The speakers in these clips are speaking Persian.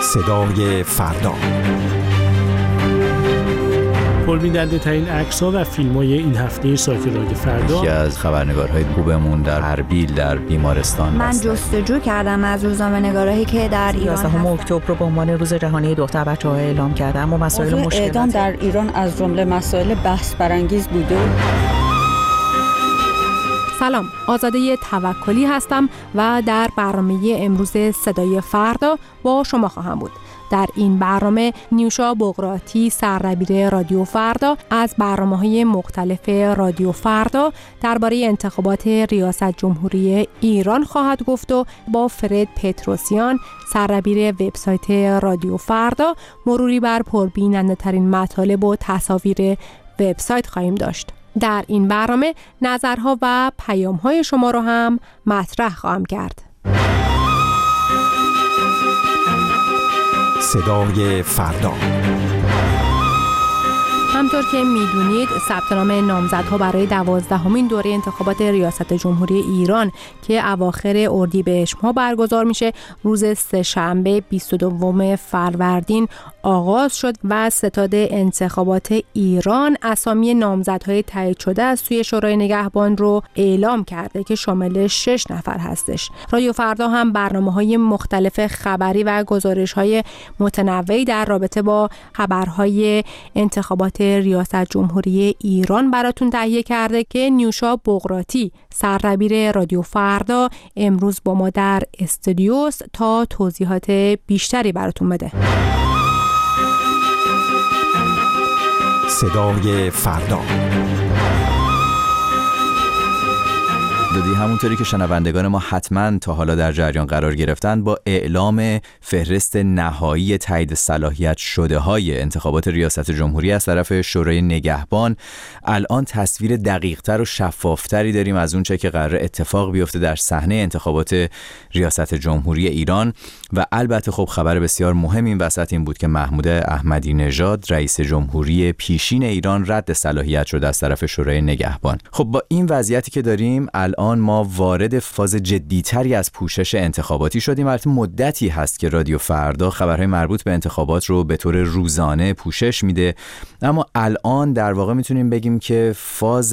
صدای فردا. پربیننده ترین عکس‌ها و فیلم‌های این هفته سایت رادیو فردا. یکی از خبرنگارهای خوبمون در اربیل در بیمارستان من جستجو کردم از روزنامه‌نگارایی که در ایران 11 اکتبر رو به عنوان روز جهانی دختر بچه‌ها اعلام کردم و مسائل مشکلات اعدام در ایران از جمله مسائل بحث برانگیز بوده. سلام، آزاده توکلی هستم و در برنامه امروز صدای فردا با شما خواهم بود. در این برنامه نیوشا بقراطی، سردبیر رادیو فردا، از برنامه‌های مختلف رادیو فردا درباره انتخابات ریاست جمهوری ایران خواهد گفت و با فرد پتروسیان، سردبیر وبسایت رادیو فردا، مروری بر پربیننده ترین مطالب و تصاویر وبسایت خواهیم داشت. در این برنامه نظرها و پیام‌های شما رو هم مطرح خواهم کرد. صدای فردا. همطور که میدونید ثبت نام نامزدها برای 12مین دوره انتخابات ریاست جمهوری ایران که اواخر اردیبهشت ماه برگزار میشه روز سه‌شنبه 22 فروردین آغاز شد و ستاد انتخابات ایران اسامی نامزدهای تایید شده از سوی شورای نگهبان رو اعلام کرده که شامل 6 نفر هستش. رادیو فردا هم برنامه‌های مختلف خبری و گزارش‌های متنوعی در رابطه با خبرهای انتخابات ریاست جمهوری ایران براتون تهیه کرده که نیوشا بقراطی، سردبیر رادیو فردا، امروز با ما در استودیوست تا توضیحات بیشتری براتون بده. صدای فردا. دادی همونطوری که شنوندگان ما حتما تا حالا در جریان قرار گرفتن، با اعلام فهرست نهایی تایید صلاحیت شده های انتخابات ریاست جمهوری از طرف شورای نگهبان الان تصویر دقیق‌تر و شفافتری داریم از اون چه که قرار اتفاق بیفته در صحنه انتخابات ریاست جمهوری ایران. و البته خب خبر بسیار مهم این وسط این بود که محمود احمدی نژاد رئیس جمهوری پیشین ایران رد صلاحیت شد از طرف شورای نگهبان. خب با این وضعیتی که داریم الان ما وارد فاز جدی‌تری از پوشش انتخاباتی شدیم. البته مدتی هست که رادیو فردا خبرهای مربوط به انتخابات رو به طور روزانه پوشش میده، اما الان در واقع میتونیم بگیم که فاز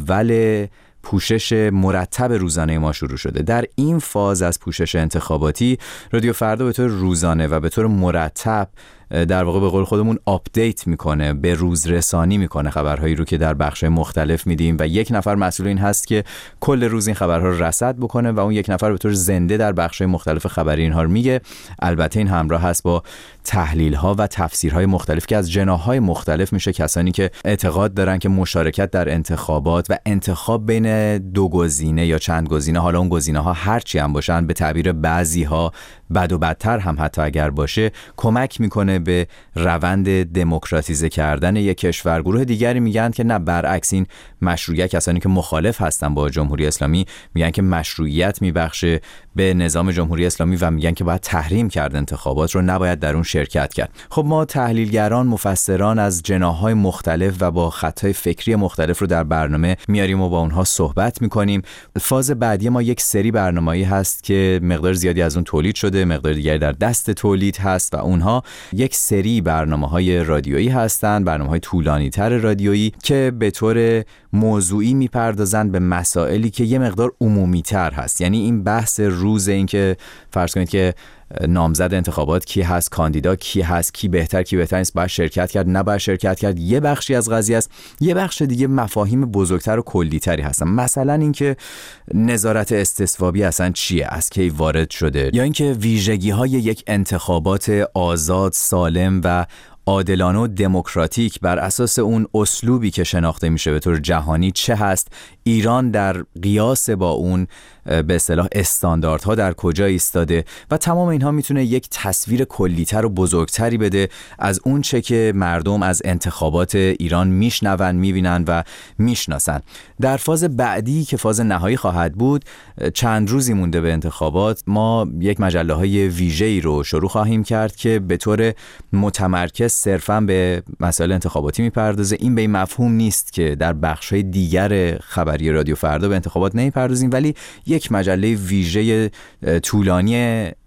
اول پوشش مرتب روزانه ما شروع شده. در این فاز از پوشش انتخاباتی رادیو فردا به طور روزانه و به طور مرتب در واقع به قول خودمون آپدیت میکنه، به روز رسانی میکنه خبرهایی رو که در بخش مختلف میدیم و یک نفر مسئول این هست که کل روز این خبرها رو رصد بکنه و اون یک نفر به طور زنده در بخش مختلف خبری اینها رو میگه. البته این همراه هست با تحلیل ها و تفسیرهای مختلف که از جناح‌های مختلف میشه. کسانی که اعتقاد دارن که مشارکت در انتخابات و انتخاب بین دو گزینه یا چند گزینه، حالا اون گزینه ها هر چی هم باشن، به تعبیر بعضی ها بد و بدتر هم حتی اگر باشه، کمک میکنه به روند دموکراتیزه کردن یک کشور. گروه دیگری میگن که نه، برعکس این مشروعیت، کسانی که مخالف هستن با جمهوری اسلامی میگن که مشروعیت میبخشه به نظام جمهوری اسلامی و میگن که باید تحریم کرد انتخابات رو، نباید در اون شرکت کرد. خب ما تحلیلگران، مفسران از جناح‌های مختلف و با خطهای فکری مختلف رو در برنامه میاریم و با اونها صحبت میکنیم. فاز بعدی ما یک سری برنامه‌ای هست که مقدار زیادی از اون تولید شده، مقدار دیگری در دست تولید هست و اونها یک سری برنامه‌های رادیویی هستند، برنامه‌های طولانی‌تر رادیویی که به طور موضوعی میپردازن به مسائلی که یه مقدار عمومی‌تر هست. یعنی این بحث روز، این که فرض کنید که نامزد انتخابات کی هست، کاندیدا کی هست، کی بهتر کی بهتر نیست، باید شرکت کرد نباید شرکت کرد، یه بخشی از قضیه است. یه بخش دیگه مفاهیم بزرگتر و کلی‌تری هستن، مثلا اینکه نظارت استصوابی اصلا چیه، از کی وارد شده، یا اینکه ویژگی‌های یک انتخابات آزاد، سالم و عادلانه و دموکراتیک بر اساس اون اسلوبی که شناخته میشه به طور جهانی چه هست، ایران در قیاس با اون به اصطلاح استانداردها در کجا ایستاده و تمام اینها میتونه یک تصویر کلی‌تر و بزرگتری بده از اون چه که مردم از انتخابات ایران میشنون، میبینن و میشناسن. در فاز بعدی که فاز نهایی خواهد بود، چند روزی مونده به انتخابات، ما یک مجله‌های ویژه‌ای رو شروع خواهیم کرد که به طور متمرکز صرفاً به مسائل انتخاباتی میپردازه. این به این مفهوم نیست که در بخش‌های دیگر خبری رادیو فردا به انتخابات نمیپردازیم، ولی یک مجله ویژه طولانی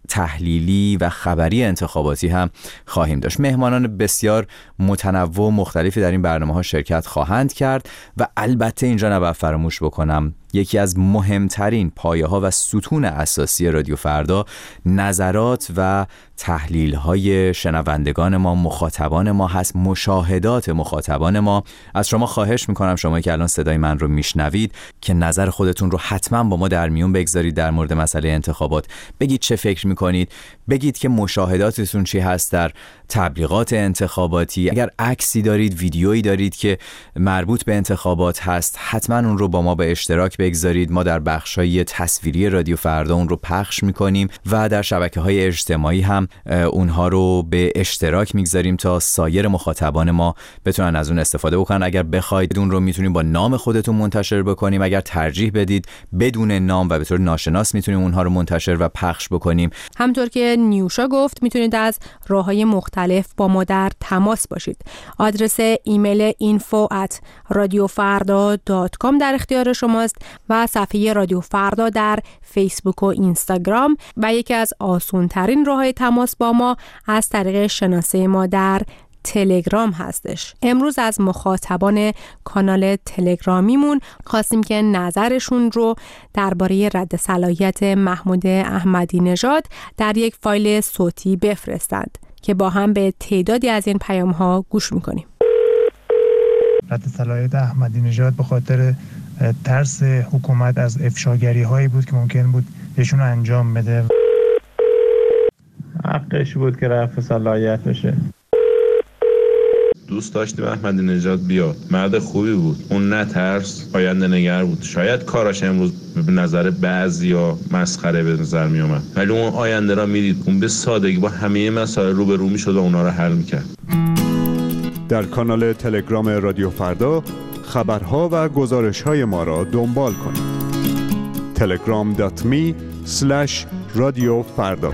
تحلیلی و خبری انتخاباتی هم خواهیم داشت. مهمانان بسیار متنوع و مختلفی در این برنامه‌ها شرکت خواهند کرد و البته اینجا نباید فراموش بکنم یکی از مهمترین پایه‌ها و ستون اساسی رادیو فردا نظرات و تحلیل‌های شنوندگان ما، مخاطبان ما هست، مشاهدات مخاطبان ما. از شما خواهش می‌کنم، شما که الان صدای من رو میشنوید، که نظر خودتون رو حتما با ما در میون بگذارید در مورد مسئله انتخابات. بگید چه فکر می‌کنید، بگید که مشاهداتتون چی هست در تبلیغات انتخاباتی. اگر عکسی دارید، ویدیویی دارید که مربوط به انتخابات هست، حتما اون رو با ما به اشتراک بگذارید. ما در بخش‌های تصویری رادیو فردا اون رو پخش می‌کنیم و در شبکه‌های اجتماعی هم اونها رو به اشتراک می‌گذاریم تا سایر مخاطبان ما بتونن از اون استفاده بکنن. اگر بخواید اون رو می‌تونیم با نام خودتون منتشر بکنیم، اگر ترجیح بدید بدون نام و به طور ناشناس می‌تونیم اونها رو منتشر و پخش بکنیم. همونطور که نیوشا گفت، می‌تونید از راه‌های مختلف با ما در تماس باشید. آدرس ایمیل info@radiofarda.com در اختیار شماست و صفحه رادیو فردا در فیسبوک و اینستاگرام، و یکی از آسان‌ترین راه‌های تماس با ما از طریق شناسه ما در تلگرام هستش. امروز از مخاطبان کانال تلگرامیمون خواستیم که نظرشون رو درباره رد صلاحیت محمود احمدی نژاد در یک فایل صوتی بفرستند که با هم به تعدادی از این پیام‌ها گوش می‌کنیم. رد صلاحیت احمدی نژاد به خاطر ترس حکومت از افشاگری‌هایی بود که ممکن بود ایشون انجام بده. حقش بود که رفع صلاحیت بشه. دوست داشتیم احمدی نژاد بیاد، مرد خوبی بود، اون نه ترس، آینده نگر بود. شاید کاراش امروز به نظر بعضیا مسخره به نظر می اومد، ولی اون آینده را میدید، اون به سادگی با همه مسائل روبرو میشد و اونا رو حل میکرد. در کانال تلگرام رادیو فردا خبرها و گزارش‌های ما را دنبال کنید. telegram.me/radiofarda.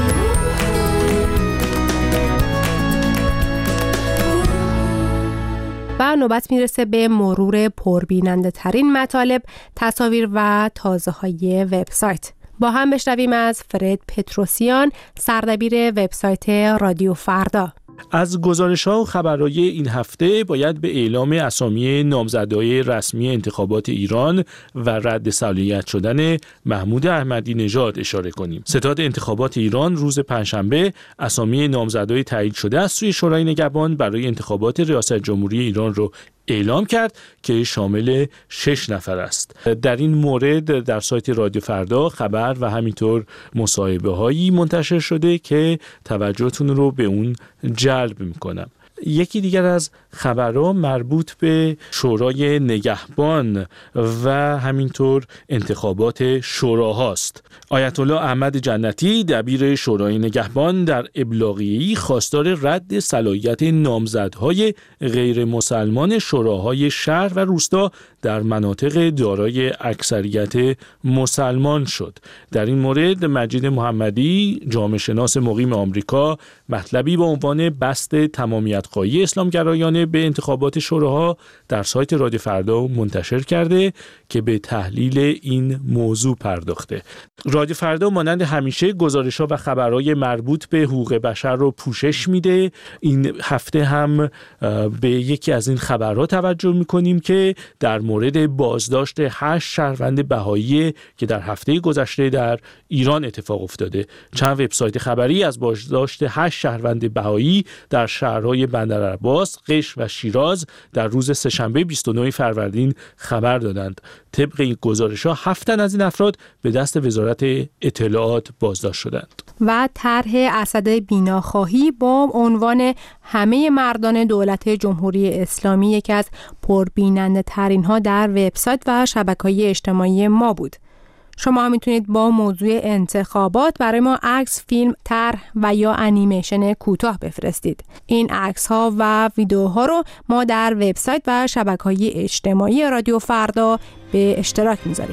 و نوبت میرسه به مرور پربیننده ترین مطالب، تصاویر و تازه‌های وبسایت. با هم بشنویم از فرد پتروسیان، سردبیر وبسایت رادیو فردا. از گزارش‌ها و خبرهای این هفته باید به اعلام اسامی نامزدهای رسمی انتخابات ایران و رد صلاحیت شدن محمود احمدی نژاد اشاره کنیم. ستاد انتخابات ایران روز پنجشنبه اسامی نامزدهای تایید شده از سوی شورای نگهبان برای انتخابات ریاست جمهوری ایران رو اعلام کرد که شامل 6 نفر است. در این مورد در سایت رادیو فردا خبر و همینطور مصاحبه هایی منتشر شده که توجهتون رو به اون جلب میکنم. یکی دیگر از خبرها مربوط به شورای نگهبان و همینطور انتخابات شوراهاست. آیت الله احمد جنتی دبیر شورای نگهبان در ابلاغیه‌ای خواستار رد صلاحیت نامزدهای غیر مسلمان شوراهای شهر و روستا در مناطق دارای اکثریت مسلمان شد. در این مورد مجید محمدی، جامعه شناس مقیم آمریکا، مطلبی با عنوان بسط تمامیت‌خواهی اسلامگرایانه به انتخابات شوراها در سایت رادیو فردا منتشر کرده که به تحلیل این موضوع پرداخته. رادیو فردا مانند همیشه گزارش‌ها و خبرهای مربوط به حقوق بشر رو پوشش میده. این هفته هم به یکی از این خبرها توجه می‌کنیم که در مورد بازداشت 8 شهروند بهایی که در هفته گذشته در ایران اتفاق افتاده. چند وبسایت خبری از بازداشت 8 شهروند بهایی در شهرهای بندرعباس، قشم و شیراز در روز سه‌شنبه 29 فروردین خبر دادند. طبق این گزارش‌ها 7 تن از این افراد به دست وزارت اطلاعات بازداشت شدند. و طرح اسد بیناخواهی با عنوان همه مردان دولت جمهوری اسلامی یکی از پربیننده ترین ها در وبسایت و شبکه‌های اجتماعی ما بود. شما هم میتونید با موضوع انتخابات برای ما عکس، فیلم، طرح و یا انیمیشن کوتاه بفرستید. این عکس ها و ویدیوها رو ما در وبسایت و شبکه‌های اجتماعی رادیو فردا به اشتراک میذاریم.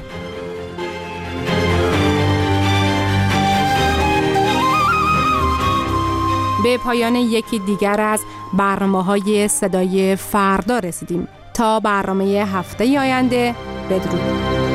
به پایان یکی دیگر از برنامه‌های صدای فردا رسیدیم. تا برنامه هفته آینده، بدرود.